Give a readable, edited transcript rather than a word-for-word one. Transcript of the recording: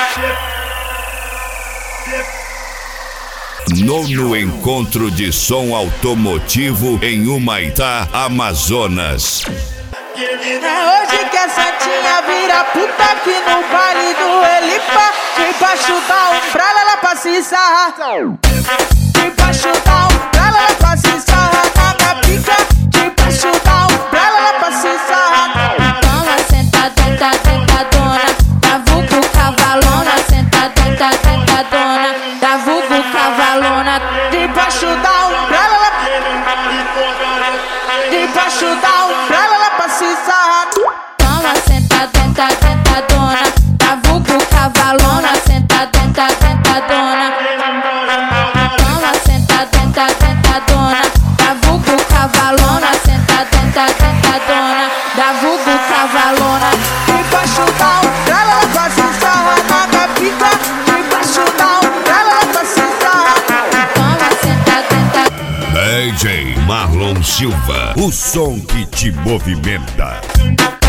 Nono encontro de som automotivo em Humaitá, Amazonas. É hoje que a santinha vira puta aqui no baile do Elipa. Debaixo da umbrella ela passa e sarra. Debaixo da umbrella ela passa e sarra na minha pica. Debaixo da umbrella ela passa e sarra. Toma, senta, tenta, tentadona, da vulgo cavalona. Senta, tenta, tentadona, da vulgo cavalona. Debaixo da umbrella ela... Debaixo da umbrella ela passa e sarra. Toma, senta, tenta, tentadona, da vulgo cavalona. Senta, tenta, tentadona. Toma, senta, tenta, tentadona, da vulgo cavalona. Senta, tenta, tentadona, da vulgo cavalona. Debaixo da umbrella ela passa e sarra na minha pica. Debaixo da umbrella ela passa e sarra. Toma, senta, tenta. DJ Marlon Silva, o som que te movimenta.